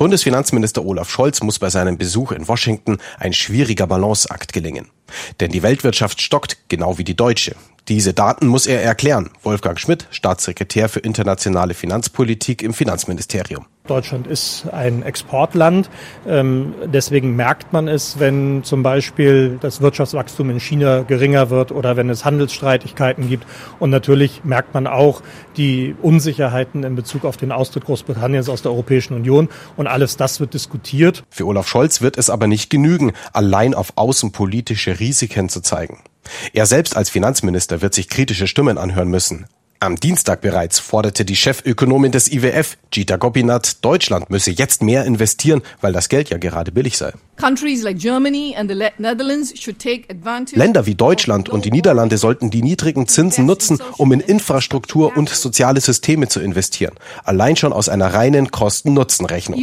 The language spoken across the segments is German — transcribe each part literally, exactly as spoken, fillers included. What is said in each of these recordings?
Bundesfinanzminister Olaf Scholz muss bei seinem Besuch in Washington ein schwieriger Balanceakt gelingen. Denn die Weltwirtschaft stockt, genau wie die deutsche. Diese Daten muss er erklären. Wolfgang Schmidt, Staatssekretär für internationale Finanzpolitik im Finanzministerium. Deutschland ist ein Exportland. Ähm, deswegen merkt man es, wenn zum Beispiel das Wirtschaftswachstum in China geringer wird oder wenn es Handelsstreitigkeiten gibt. Und natürlich merkt man auch die Unsicherheiten in Bezug auf den Austritt Großbritanniens aus der Europäischen Union. Und alles das wird diskutiert. Für Olaf Scholz wird es aber nicht genügen, allein auf außenpolitische Risiken zu zeigen. Er selbst als Finanzminister wird sich kritische Stimmen anhören müssen. Am Dienstag bereits forderte die Chefökonomin des I W F, Gita Gopinath, Deutschland müsse jetzt mehr investieren, weil das Geld ja gerade billig sei. Länder wie Deutschland und die Niederlande sollten die niedrigen Zinsen nutzen, um in Infrastruktur und soziale Systeme zu investieren. Allein schon aus einer reinen Kosten-Nutzen-Rechnung.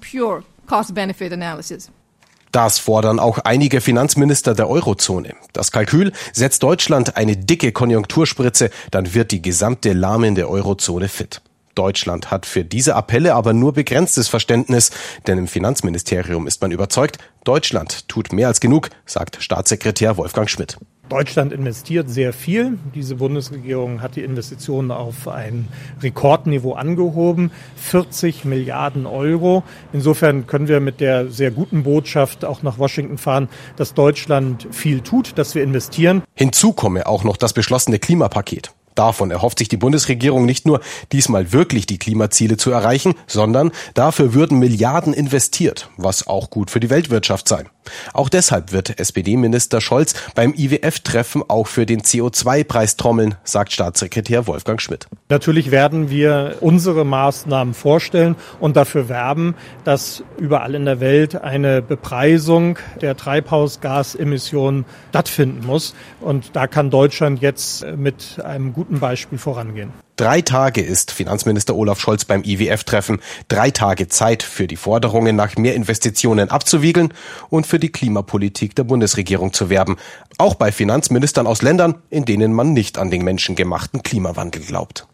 Das fordern auch einige Finanzminister der Eurozone. Das Kalkül: setzt Deutschland eine dicke Konjunkturspritze, dann wird die gesamte lahmende Eurozone fit. Deutschland hat für diese Appelle aber nur begrenztes Verständnis, denn im Finanzministerium ist man überzeugt, Deutschland tut mehr als genug, sagt Staatssekretär Wolfgang Schmidt. Deutschland investiert sehr viel. Diese Bundesregierung hat die Investitionen auf ein Rekordniveau angehoben. vierzig Milliarden Euro. Insofern können wir mit der sehr guten Botschaft auch nach Washington fahren, dass Deutschland viel tut, dass wir investieren. Hinzu komme auch noch das beschlossene Klimapaket. Davon erhofft sich die Bundesregierung nicht nur, diesmal wirklich die Klimaziele zu erreichen, sondern dafür würden Milliarden investiert, was auch gut für die Weltwirtschaft sei. Auch deshalb wird S P D-Minister Scholz beim I W F-Treffen auch für den C O zwei Preis trommeln, sagt Staatssekretär Wolfgang Schmidt. Natürlich werden wir unsere Maßnahmen vorstellen und dafür werben, dass überall in der Welt eine Bepreisung der Treibhausgasemissionen stattfinden muss. Und da kann Deutschland jetzt mit einem guten Beispiel vorangehen. Drei Tage ist Finanzminister Olaf Scholz beim I W F-Treffen. Drei Tage Zeit für die Forderungen nach mehr Investitionen abzuwiegeln und für die Klimapolitik der Bundesregierung zu werben. Auch bei Finanzministern aus Ländern, in denen man nicht an den menschengemachten Klimawandel glaubt.